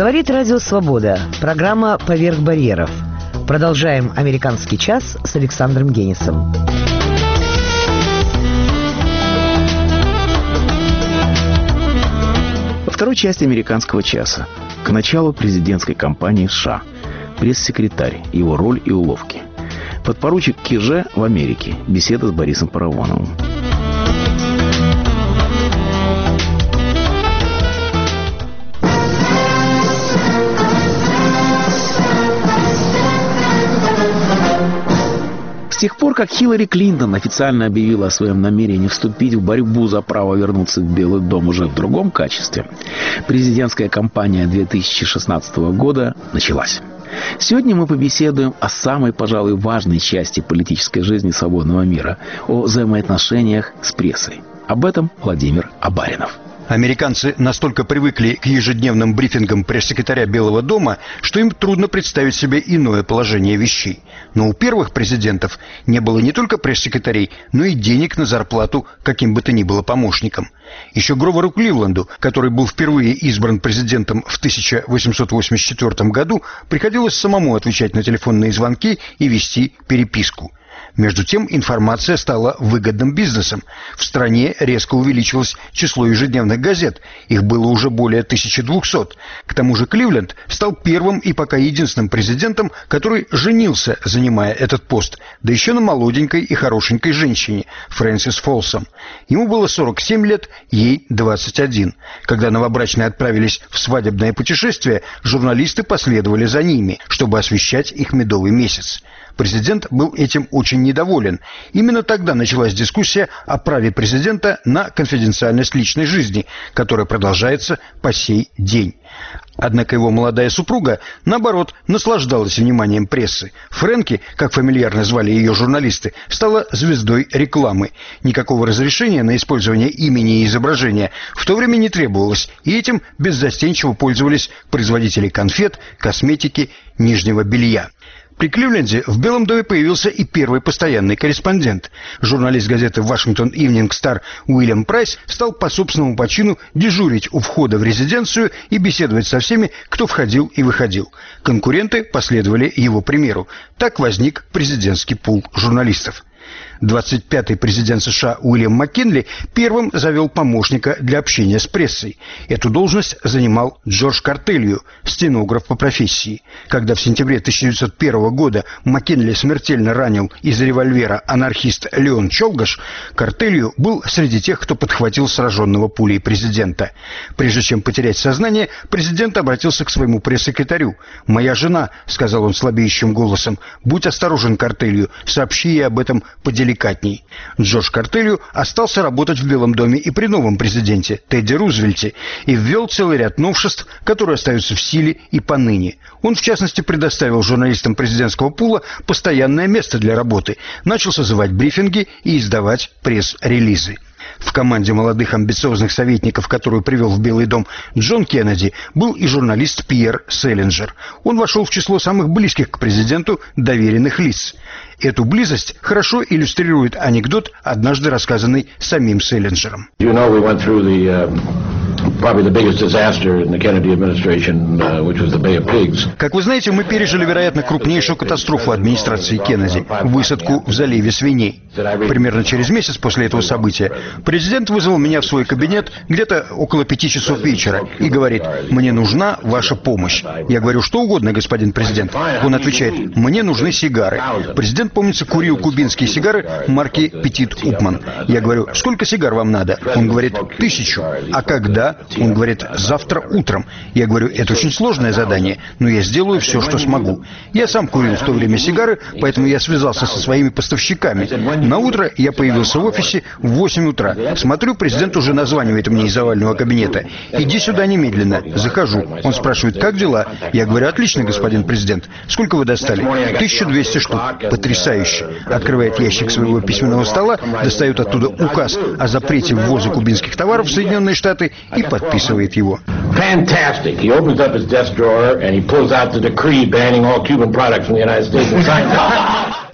Говорит Радио Свобода. Программа «Поверх барьеров». Продолжаем «Американский час» с Александром Генисом. Во второй части «Американского часа» к началу президентской кампании в США. Пресс-секретарь, его роль и уловки. Подпоручик Киже в Америке. Беседа с Борисом Паравоновым. С тех пор, как Хиллари Клинтон официально объявила о своем намерении вступить в борьбу за право вернуться в Белый дом уже в другом качестве, президентская кампания 2016 года началась. Сегодня мы побеседуем о самой, пожалуй, важной части политической жизни свободного мира, о взаимоотношениях с прессой. Об этом Владимир Абаринов. Американцы настолько привыкли к ежедневным брифингам пресс-секретаря Белого дома, что им трудно представить себе иное положение вещей. Но у первых президентов не было не только пресс-секретарей, но и денег на зарплату каким бы то ни было помощникам. Еще Гроверу Кливленду, который был впервые избран президентом в 1884 году, приходилось самому отвечать на телефонные звонки и вести переписку. Между тем, информация стала выгодным бизнесом. В стране резко увеличилось число ежедневных газет. Их было уже более 1200. К тому же Кливленд стал первым и пока единственным президентом, который женился, занимая этот пост, да еще на молоденькой и хорошенькой женщине, Фрэнсис Фолсом. Ему было 47 лет, ей 21. Когда новобрачные отправились в свадебное путешествие, журналисты последовали за ними, чтобы освещать их медовый месяц. Президент был этим очень недоволен. Именно тогда началась дискуссия о праве президента на конфиденциальность личной жизни, которая продолжается по сей день. Однако его молодая супруга, наоборот, наслаждалась вниманием прессы. Фрэнки, как фамильярно звали ее журналисты, стала звездой рекламы. Никакого разрешения на использование имени и изображения в то время не требовалось, и этим беззастенчиво пользовались производители конфет, косметики, нижнего белья. При Кливленде в Белом доме появился и первый постоянный корреспондент. Журналист газеты «Вашингтон Ивнинг Стар» Уильям Прайс стал по собственному почину дежурить у входа в резиденцию и беседовать со всеми, кто входил и выходил. Конкуренты последовали его примеру. Так возник президентский пул журналистов. 25-й президент США Уильям Маккинли первым завел помощника для общения с прессой. Эту должность занимал Джордж Картелью, стенограф по профессии. Когда в сентябре 1901 года Маккинли смертельно ранил из револьвера анархист Леон Чолгаш, Картелью был среди тех, кто подхватил сраженного пулей президента. Прежде чем потерять сознание, президент обратился к своему пресс-секретарю. «Моя жена», — сказал он слабеющим голосом, — «будь осторожен, Картелью, сообщи ей об этом поделикатней». Джордж Картелью остался работать в Белом доме и при новом президенте Тедди Рузвельте и ввел целый ряд новшеств, которые остаются в силе и поныне. Он, в частности, предоставил журналистам президентского пула постоянное место для работы, начал созывать брифинги и издавать пресс-релизы. В команде молодых амбициозных советников, которую привел в Белый дом Джон Кеннеди, был и журналист Пьер Селлинджер. Он вошел в число самых близких к президенту доверенных лиц. Эту близость хорошо иллюстрирует анекдот, однажды рассказанный самим Селлинджером. Как вы знаете, мы пережили, вероятно, крупнейшую катастрофу администрации Кеннеди – высадку в заливе свиней. Примерно через месяц после этого события президент вызвал меня в свой кабинет где-то около 5 часов вечера и говорит: «Мне нужна ваша помощь». Я говорю: «Что угодно, господин президент». Он отвечает: «Мне нужны сигары». Президент, помнится, курил кубинские сигары марки «Петит Упман». Я говорю: «Сколько сигар вам надо?» Он говорит: 1000. «А когда?» Он говорит: «Завтра утром». Я говорю: «Это очень сложное задание, но я сделаю все, что смогу». Я сам курил в то время сигары, поэтому я связался со своими поставщиками. На утро я появился в офисе в 8 утра. Смотрю, президент уже названивает мне из овального кабинета: «Иди сюда немедленно». Захожу. Он спрашивает: «Как дела?» Я говорю: «Отлично, господин президент». «Сколько вы достали?» 1200 штук. Потрясающе. Открывает ящик своего письменного стола, достает оттуда указ о запрете ввоза кубинских товаров в Соединенные Штаты и подписывает его. Fantastic. He opens up his desk drawer and he pulls out the decree banning all Cuban products from the United States and signs it.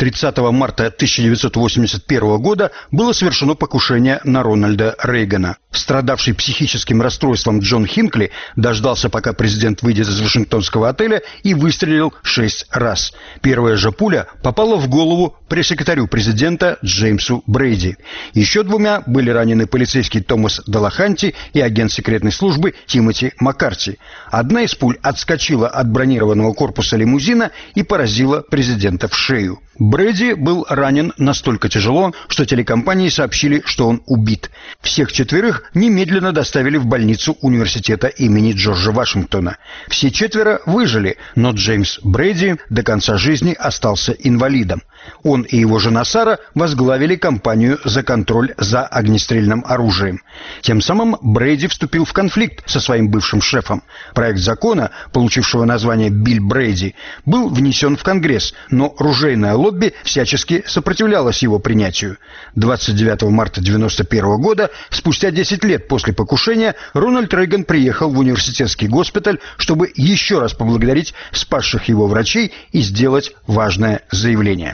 30 марта 1981 года было совершено покушение на Рональда Рейгана. Страдавший психическим расстройством Джон Хинкли дождался, пока президент выйдет из Вашингтонского отеля, и выстрелил 6 раз. Первая же пуля попала в голову пресс-секретарю президента Джеймсу Брейди. Еще двумя были ранены полицейский Томас Делаханти и агент секретной службы Тимоти Маккарти. Одна из пуль отскочила от бронированного корпуса лимузина и поразила президента в шею. Брейди был ранен настолько тяжело, что телекомпании сообщили, что он убит. Всех четверых немедленно доставили в больницу университета имени Джорджа Вашингтона. Все четверо выжили, но Джеймс Брейди до конца жизни остался инвалидом. Он и его жена Сара возглавили кампанию за контроль за огнестрельным оружием. Тем самым Брейди вступил в конфликт со своим бывшим шефом. Проект закона, получившего название «Билл Брейди», был внесен в Конгресс, но ружейное лобби всячески сопротивлялось его принятию. 29 марта 1991 года, спустя 10 лет после покушения, Рональд Рейган приехал в университетский госпиталь, чтобы еще раз поблагодарить спасших его врачей и сделать важное заявление.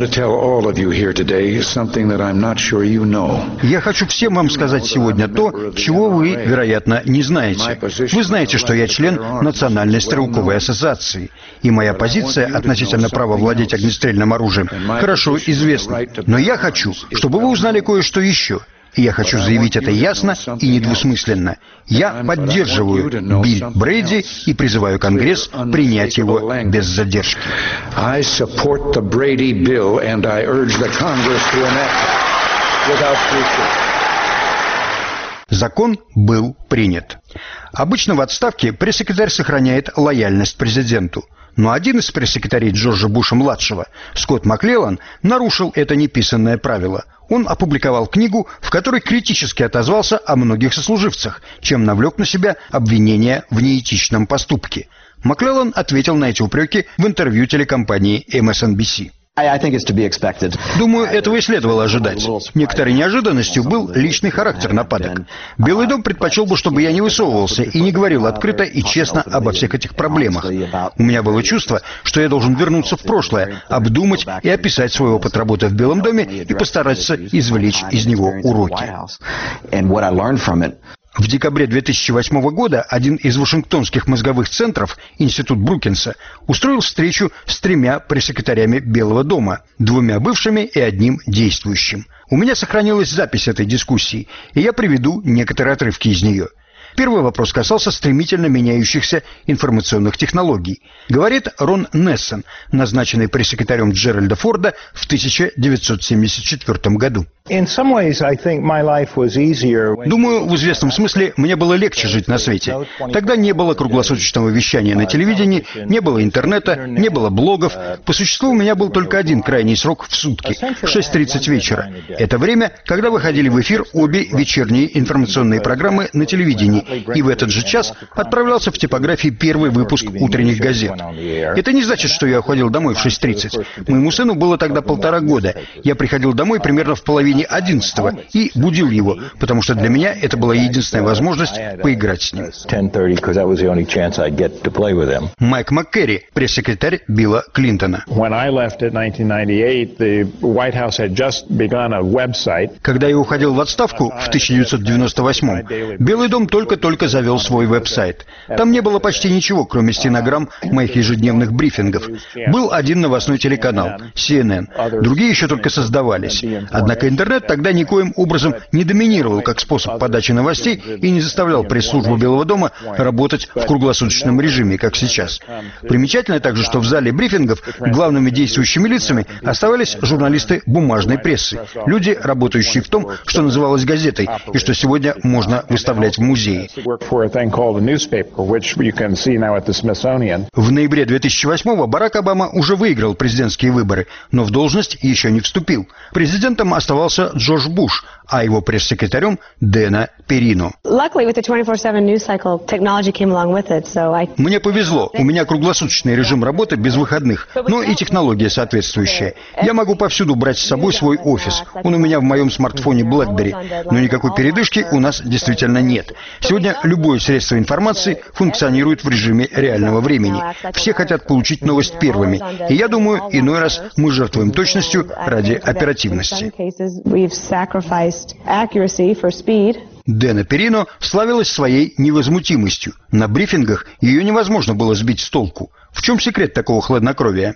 Я хочу всем вам сказать сегодня то, чего вы, вероятно, не знаете. Вы знаете, что я член Национальной стрелковой ассоциации, и моя позиция относительно права владеть огнестрельным оружием хорошо известна. Но я хочу, чтобы вы узнали кое-что еще. И я хочу заявить это ясно и недвусмысленно. Я поддерживаю Билл Брейди и призываю Конгресс принять его без задержки. Закон был принят. Обычно в отставке пресс-секретарь сохраняет лояльность президенту. Но один из пресс-секретарей Джорджа Буша-младшего, Скотт Маклеллан, нарушил это неписанное правило. Он опубликовал книгу, в которой критически отозвался о многих сослуживцах, чем навлек на себя обвинения в неэтичном поступке. Маклеллан ответил на эти упреки в интервью телекомпании MSNBC. Думаю, этого и следовало ожидать. Некоторой неожиданностью был личный характер нападок. Белый дом предпочел бы, чтобы я не высовывался и не говорил открыто и честно обо всех этих проблемах. У меня было чувство, что я должен вернуться в прошлое, обдумать и описать свой опыт работы в Белом доме и постараться извлечь из него уроки. В декабре 2008 года один из вашингтонских мозговых центров, Институт Брукинса, устроил встречу с 3 пресс-секретарями Белого дома, 2 бывшими и 1 действующим. У меня сохранилась запись этой дискуссии, и я приведу некоторые отрывки из нее. Первый вопрос касался стремительно меняющихся информационных технологий. Говорит Рон Нессон, назначенный пресс-секретарем Джеральда Форда в 1974 году. Думаю, в известном смысле мне было легче жить на свете. Тогда не было круглосуточного вещания на телевидении, не было интернета, не было блогов. По существу у меня был только один крайний срок в сутки – 6:30 вечера. Это время, когда выходили в эфир обе вечерние информационные программы на телевидении, и в этот же час отправлялся в типографии первый выпуск утренних газет. Это не значит, что я уходил домой в 6:30. Моему сыну было тогда 1,5 года. Я приходил домой примерно в половине 11-го и будил его, потому что для меня это была единственная возможность поиграть с ним. Майк МакКерри, пресс-секретарь Билла Клинтона. Когда я уходил в отставку в 1998-м, Белый дом только завел свой веб-сайт. Там не было почти ничего, кроме стенограмм моих ежедневных брифингов. Был один новостной телеканал, CNN. Другие еще только создавались. Однако интернет тогда никоим образом не доминировал как способ подачи новостей и не заставлял пресс-службу Белого дома работать в круглосуточном режиме, как сейчас. Примечательно также, что в зале брифингов главными действующими лицами оставались журналисты бумажной прессы, люди, работающие в том, что называлось газетой, и что сегодня можно выставлять в музее. В ноябре 2008-го Барак Обама уже выиграл президентские выборы, но в должность еще не вступил. Президентом оставался оказался Джордж Буш, а его пресс-секретарем Дэна Перино. Мне повезло, у меня круглосуточный режим работы без выходных, но и технология соответствующая. Я могу повсюду брать с собой свой офис. Он у меня в моем смартфоне BlackBerry, но никакой передышки у нас действительно нет. Сегодня любое средство информации функционирует в режиме реального времени. Все хотят получить новость первыми, и я думаю, иной раз мы жертвуем точностью ради оперативности. Дэна Перино славилась своей невозмутимостью. На брифингах ее невозможно было сбить с толку. В чем секрет такого хладнокровия?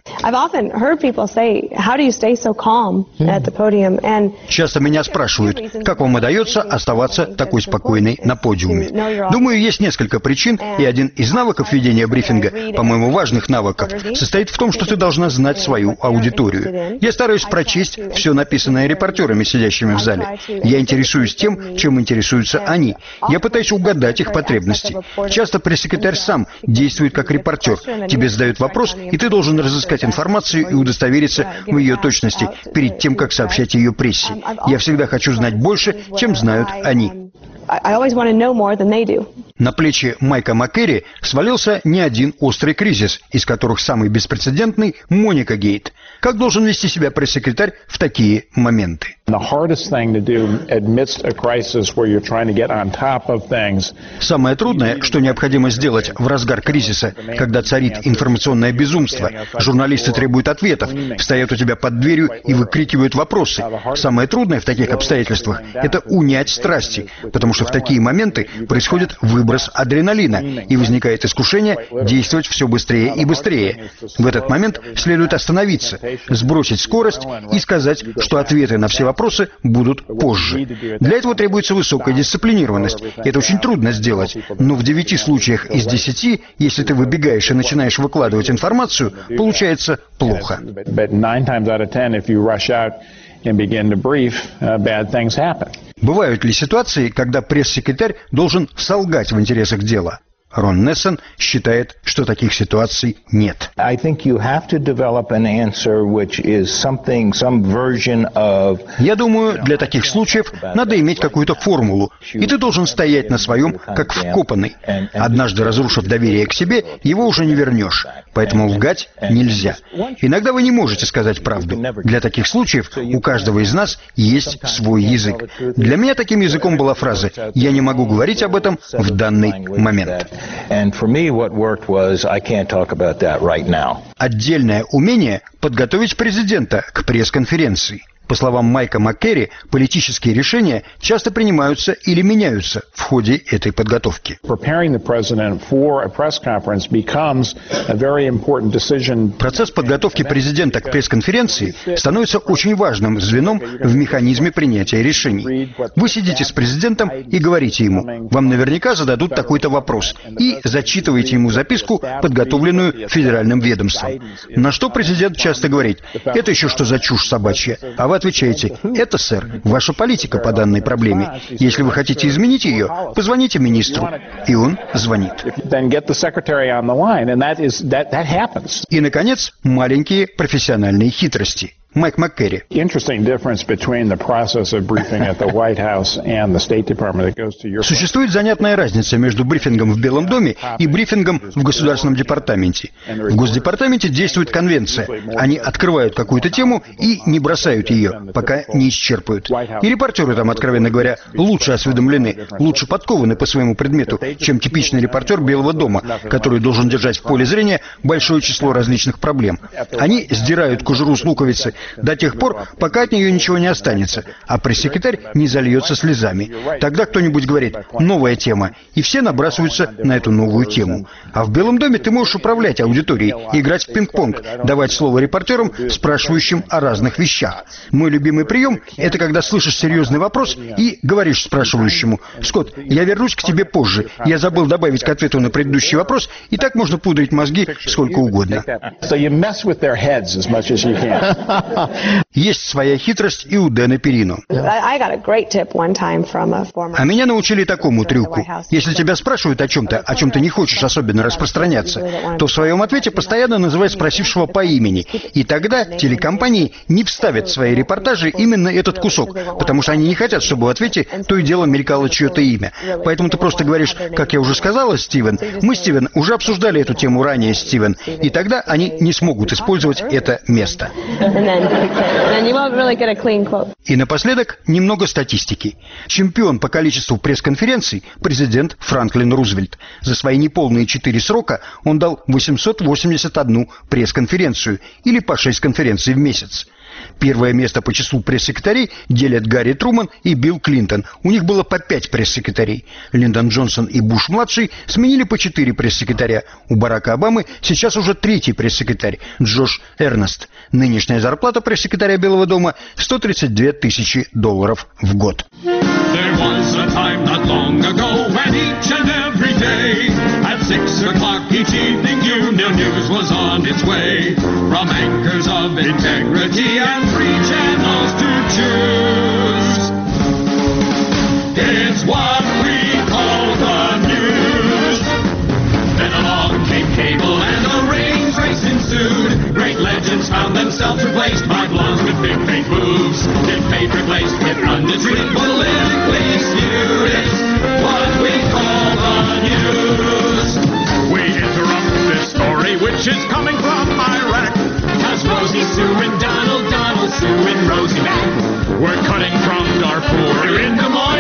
Часто меня спрашивают, как вам удается оставаться такой спокойной на подиуме. Думаю, есть несколько причин, и один из навыков ведения брифинга, по-моему, важных навыков, состоит в том, что ты должна знать свою аудиторию. Я стараюсь прочесть все написанное репортерами, сидящими в зале. Я интересуюсь тем, чем интересуются они. Я пытаюсь угадать их потребности. Часто пресс-секретарь сам действует как репортер. Тебе задают вопрос, и ты должен разыскать информацию и удостовериться в ее точности перед тем, как сообщать ее прессе. Я всегда хочу знать больше, чем знают они. На плечи Майка Маккери свалился не один острый кризис, из которых самый беспрецедентный – Моника Гейт. Как должен вести себя пресс-секретарь в такие моменты? Самое трудное, что необходимо сделать в разгар кризиса, когда царит информационное безумство. Журналисты требуют ответов, стоят у тебя под дверью и выкрикивают вопросы. Самое трудное в таких обстоятельствах – это унять страсти, потому что в такие моменты происходит выброс адреналина, и возникает искушение действовать все быстрее и быстрее. В этот момент следует остановиться, сбросить скорость и сказать, что ответы на все вопросы будут позже. Для этого требуется высокая дисциплинированность. Это очень трудно сделать, но в 9 случаях из 10, если ты выбегаешь и начинаешь выкладывать информацию, получается плохо. Бывают ли ситуации, когда пресс-секретарь должен солгать в интересах дела? Рон Нессон считает, что таких ситуаций нет. Я думаю, для таких случаев надо иметь какую-то формулу, и ты должен стоять на своем, как вкопанный. Однажды разрушив доверие к себе, его уже не вернешь, поэтому лгать нельзя. Иногда вы не можете сказать правду. Для таких случаев у каждого из нас есть свой язык. Для меня таким языком была фраза «Я не могу говорить об этом в данный момент». Отдельное умение – подготовить президента к пресс-конференции. По словам Майка Маккери, политические решения часто принимаются или меняются в ходе этой подготовки. Процесс подготовки президента к пресс-конференции становится очень важным звеном в механизме принятия решений. Вы сидите с президентом и говорите ему, вам наверняка зададут такой-то вопрос, и зачитываете ему записку, подготовленную федеральным ведомством. На что президент часто говорит, это еще что за чушь собачья, а вы отвечаете, это, сэр, ваша политика по данной проблеме. Если вы хотите изменить ее, позвоните министру. И он звонит. И, наконец, маленькие профессиональные хитрости. Майк Маккери. Существует занятная разница между брифингом в Белом доме и брифингом в Государственном департаменте. В Госдепартаменте действует конвенция. Они открывают какую-то тему и не бросают ее, пока не исчерпают. И репортеры там, откровенно говоря, лучше осведомлены, лучше подкованы по своему предмету, чем типичный репортер Белого дома, который должен держать в поле зрения большое число различных проблем. Они сдирают кожуру с луковицы до тех пор, пока от нее ничего не останется, а пресс-секретарь не зальется слезами. Тогда кто-нибудь говорит «новая тема», и все набрасываются на эту новую тему. А в Белом доме ты можешь управлять аудиторией, играть в пинг-понг, давать слово репортерам, спрашивающим о разных вещах. Мой любимый прием – это когда слышишь серьезный вопрос и говоришь спрашивающему «Скотт, я вернусь к тебе позже, я забыл добавить к ответу на предыдущий вопрос», и так можно пудрить мозги сколько угодно. Есть своя хитрость и у Дэна Перино. А меня научили такому трюку. Если тебя спрашивают о чем-то не хочешь особенно распространяться, то в своем ответе постоянно называй спросившего по имени. И тогда телекомпании не вставят в свои репортажи именно этот кусок, потому что они не хотят, чтобы в ответе то и дело мелькало чье-то имя. Поэтому ты просто говоришь: как я уже сказала, Стивен, мы, Стивен, уже обсуждали эту тему ранее, Стивен, и тогда они не смогут использовать это место. И напоследок немного статистики. Чемпион по количеству пресс-конференций президент Франклин Рузвельт. За свои неполные 4 срока он дал 881 пресс-конференцию, или по 6 конференций в месяц. Первое место по числу пресс-секретарей делят Гарри Труман и Билл Клинтон. У них было по 5 пресс-секретарей. Линдон Джонсон и Буш-младший сменили по 4 пресс-секретаря. У Барака Обамы сейчас уже 3-й пресс-секретарь Джош Эрнест. Нынешняя зарплата пресс-секретаря Белого дома — $132 тысячи в год. At 6 o'clock each evening, you knew news was on its way. From anchors of integrity and 3 channels to choose. It's what we call the news. Then along came cable and the ratings race ensued. Great legends found themselves replaced by blondes with big fake boobs. Did fate replace with pundits with politically skewed? It's what we call the news. We interrupt this story, which is coming from Iraq. Cause Rosie Sue and Donald Sue and Rosie Mac. We're cutting from Darfur in Des Moines.